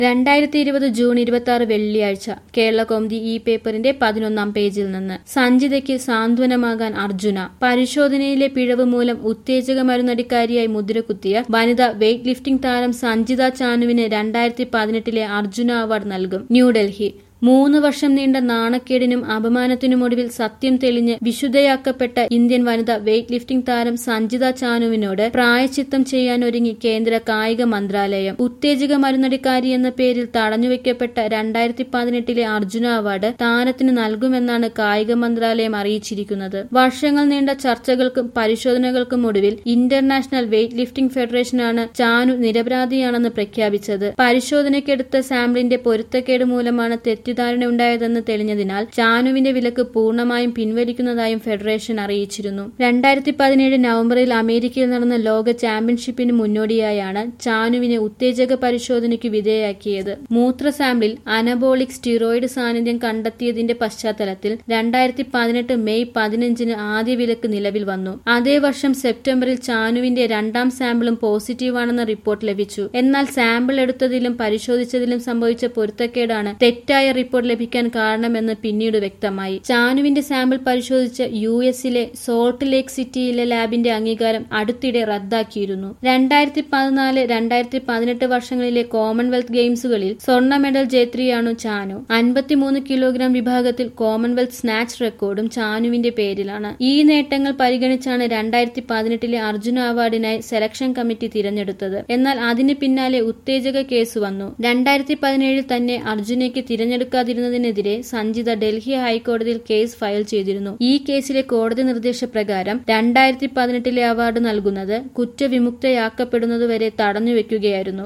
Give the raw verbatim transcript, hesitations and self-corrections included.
രണ്ടായിരത്തി ഇരുപത് ജൂൺ ഇരുപത്തി ആറ് വെള്ളിയാഴ്ച കേരളകൗമുദി ഈ പേപ്പറിന്റെ പതിനൊന്നാം പേജിൽ നിന്ന് സഞ്ജിതയ്ക്ക് സാന്ത്വനമാകാൻ അർജുന. പരിശോധനയിലെ പിഴവ് മൂലം ഉത്തേജക മരുന്നടിക്കാരിയായി മുദ്രകുത്തിയ വനിതാ വെയ്റ്റ് ലിഫ്റ്റിംഗ് താരം സഞ്ജിത ചാനുവിന് രണ്ടായിരത്തി പതിനെട്ടിലെ അർജുന അവാർഡ് നൽകും. ന്യൂഡൽഹി. മൂന്ന് വർഷം നീണ്ട നാണക്കേടിനും അപമാനത്തിനുമൊടുവിൽ സത്യം തെളിഞ്ഞ് വിശുദ്ധയാക്കപ്പെട്ട ഇന്ത്യൻ വനിതാ വെയ്റ്റ് ലിഫ്റ്റിംഗ് താരം സഞ്ജിത ചാനുവിനോട് പ്രായശ്ചിത്തം ചെയ്യാനൊരുങ്ങി കേന്ദ്ര കായിക മന്ത്രാലയം. ഉത്തേജക മരുന്നടിക്കാരി എന്ന പേരിൽ തടഞ്ഞുവെക്കപ്പെട്ട രണ്ടായിരത്തി പതിനെട്ടിലെ അർജുന അവാർഡ് താരത്തിന് നൽകുമെന്നാണ് കായിക മന്ത്രാലയം അറിയിച്ചിരിക്കുന്നത്. വർഷങ്ങൾ നീണ്ട ചർച്ചകൾക്കും പരിശോധനകൾക്കും ഒടുവിൽ ഇന്റർനാഷണൽ വെയ്റ്റ് ലിഫ്റ്റിംഗ് ഫെഡറേഷനാണ് ചാനു നിരപരാധിയാണെന്ന് പ്രഖ്യാപിച്ചത്. പരിശോധനയ്ക്കെടുത്ത സാമ്പിളിന്റെ പൊരുത്തക്കേട് മൂലമാണ് തെറ്റ് ധാരണയുണ്ടായതെന്ന് തെളിഞ്ഞതിനാൽ ചാനുവിന്റെ വിലക്ക് പൂർണ്ണമായും പിൻവലിക്കുന്നതായും ഫെഡറേഷൻ അറിയിച്ചിരുന്നു. രണ്ടായിരത്തി പതിനേഴ് നവംബറിൽ അമേരിക്കയിൽ നടന്ന ലോക ചാമ്പ്യൻഷിപ്പിന് മുന്നോടിയായാണ് ചാനുവിനെ ഉത്തേജക പരിശോധനയ്ക്ക് വിധേയയാക്കിയത്. മൂത്ര സാമ്പിളിൽ അനബോളിക് സ്റ്റിറോയിഡ് സാന്നിധ്യം കണ്ടെത്തിയതിന്റെ പശ്ചാത്തലത്തിൽ രണ്ടായിരത്തി പതിനെട്ട് മെയ് പതിനഞ്ചിന് ആദ്യ വിലക്ക് നിലവിൽ വന്നു. അതേ വർഷം സെപ്റ്റംബറിൽ ചാനുവിന്റെ രണ്ടാം സാമ്പിളും പോസിറ്റീവാണെന്ന റിപ്പോർട്ട് ലഭിച്ചു. എന്നാൽ സാമ്പിൾ എടുത്തതിലും പരിശോധിച്ചതിലും സംഭവിച്ച പൊരുത്തക്കേടാണ് തെറ്റായ റിപ്പോർട്ട് ലഭിക്കാൻ കാരണമെന്ന് പിന്നീട് വ്യക്തമായി. ചാനുവിന്റെ സാമ്പിൾ പരിശോധിച്ച യു എസിലെ സോൾട്ട് ലേക്ക് സിറ്റിയിലെ ലാബിന്റെ അംഗീകാരം അടുത്തിടെ റദ്ദാക്കിയിരുന്നു. രണ്ടായിരത്തി പതിനാല് രണ്ടായിരത്തി പതിനെട്ട് വർഷങ്ങളിലെ കോമൺവെൽത്ത് ഗെയിംസുകളിൽ സ്വർണ്ണ മെഡൽ ജേത്രിയാണു ചാനു. അൻപത്തിമൂന്ന് കിലോഗ്രാം വിഭാഗത്തിൽ കോമൺവെൽത്ത് സ്നാച്ച് റെക്കോർഡും ചാനുവിന്റെ പേരിലാണ്. ഈ നേട്ടങ്ങൾ പരിഗണിച്ചാണ് രണ്ടായിരത്തി പതിനെട്ടിലെ അർജുന അവാർഡിനായി സെലക്ഷൻ കമ്മിറ്റി തിരഞ്ഞെടുത്തത്. എന്നാൽ അതിന് പിന്നാലെ ഉത്തേജക കേസ് വന്നു. രണ്ടായിരത്തി പതിനേഴിൽ തന്നെ അർജുനയ്ക്ക് തിരഞ്ഞെടുക്കാതിരുന്നതിനെതിരെ സഞ്ജിത ഡൽഹി ഹൈക്കോടതിയിൽ കേസ് ഫയൽ ചെയ്തിരുന്നു. ഈ കേസിലെ കോടതി നിർദ്ദേശപ്രകാരം രണ്ടായിരത്തി പതിനെട്ടിലെ അവാർഡ് നൽകുന്നത് കുറ്റവിമുക്തയാക്കപ്പെടുന്നതുവരെ തടഞ്ഞുവെക്കുകയായിരുന്നു.